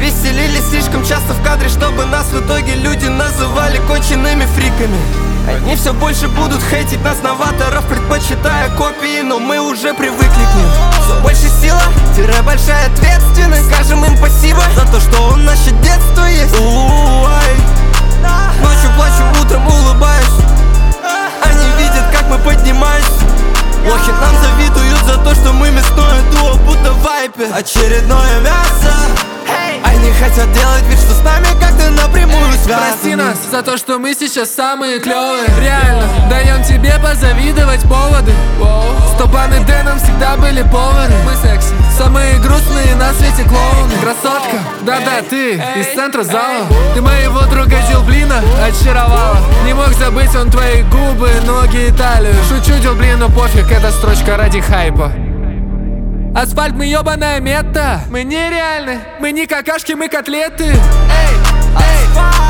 веселились слишком часто в кадре, чтобы нас в итоге люди называли конченными фриками. Они все больше будут хейтить нас, новаторов, предпочитая копии, но мы уже привыкли к ним. Все больше сила, большая ответственность. Скажем им спасибо за то, что у наше детство есть. Ночью плачу, утром улыбаюсь. Они видят, как мы поднимаемся. Лохи нам завидуют за то, что мы мясное дуо, будто в вайпе. Очередное мясо. Они хотят делать вид, что с нами как-то напрямую связаны. Прости нас за то, что мы сейчас самые клевые. Реально, даем тебе позавидовать поводы. Стопан и Дэном всегда были повары. Мы секси, самые грустные на свете клоуны. Красотка, да-да, ты из центра зала. Ты моего друга Дилблина очаровала. Не мог забыть он твои губы, ноги и талию. Шучу, Дилблин, но пофиг, эта строчка ради хайпа. Асфальт, мы ёбаная мета. Мы нереальны, мы не какашки, мы котлеты. Эй, эй.